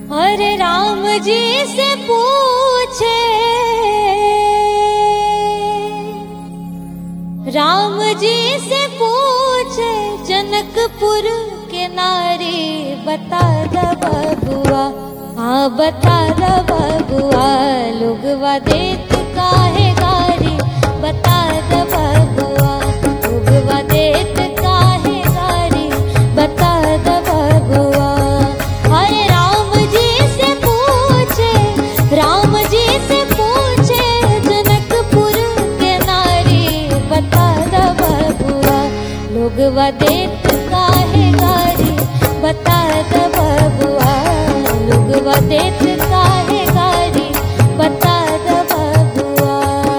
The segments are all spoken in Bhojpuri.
अरे राम जी से पूछे, राम जी से पूछे जनकपुर के नारी, बता द बबुआ, हाँ बता द बबुआ, लोगवा देत काहे गारी, बता द बबुआ, लोगवा देत काहे गारी, बता द बबुआ। अरे राम जी से पूछे, राम जी से पूछे जनकपुर के नारी, बता द बबुआ, लोगवा देत काहे गारी, बता द बबुआ, लोगवा देत काहे गारी, बता द बबुआ।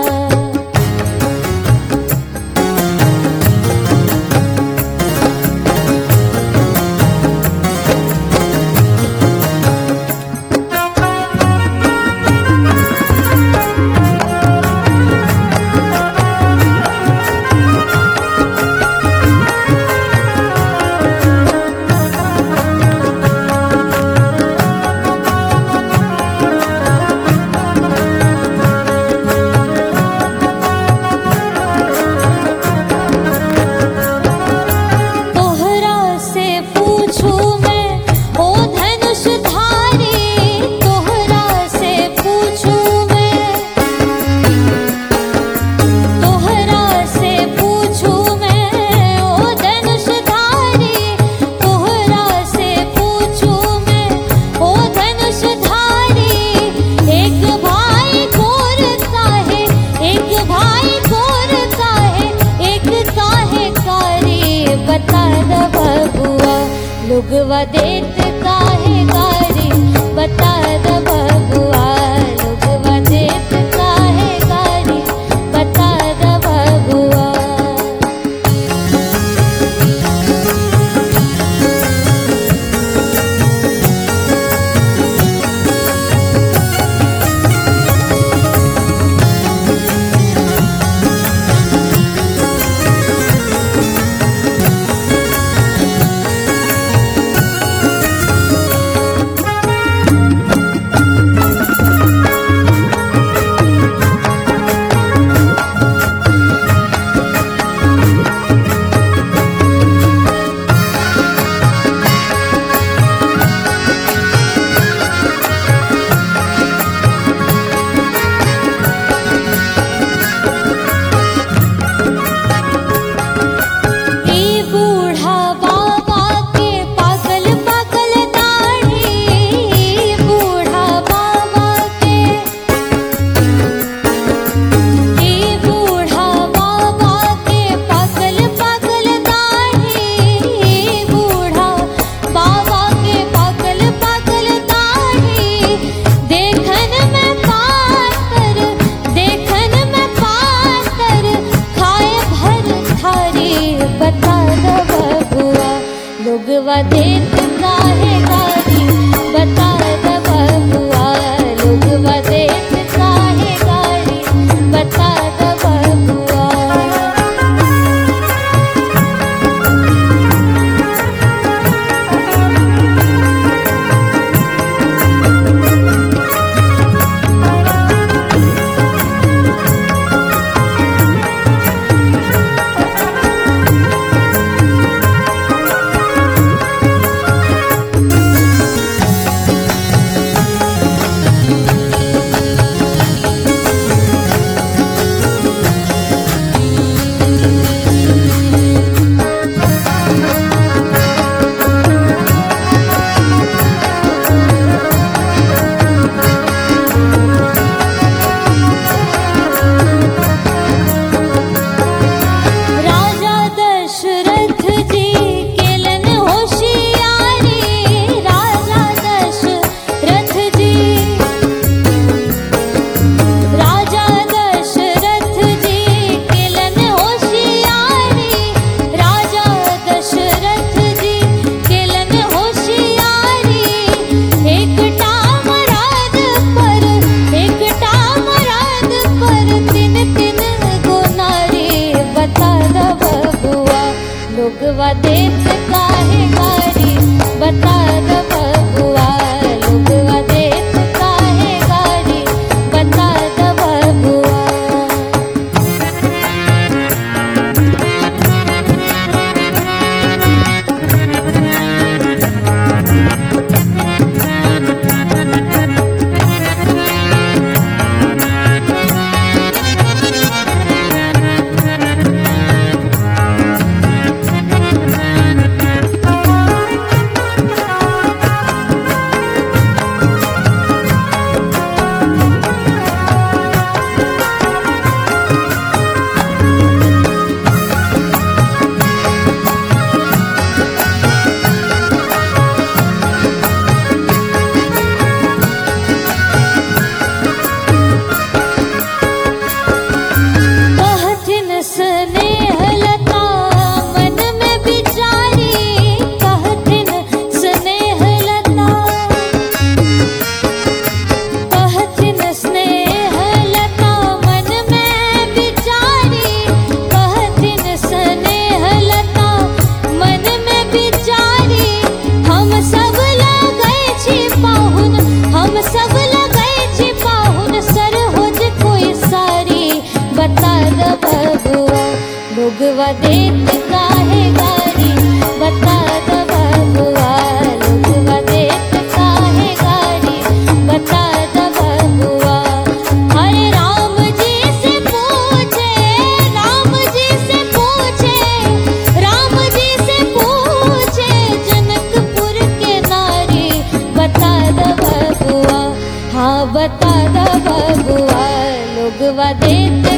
लोगवा देत काहे गारी, बता द बबुआ, लोगवा देत काहे गारी, बता द बबुआ। लोगवा देत काहे गारी, बता द बबुआ, लोगवा देत काहे गारी, बता द बबुआ। लोगवा देत काहे गारी बता द बबुआ लोगवा देत काहे गारी बता द बबुआ हरे राम जी से पूछे राम जी से पूछे राम जी से पूछे जनकपुर के नारी बता द बबुआ हाँ बता द बबुआ लोगवा देत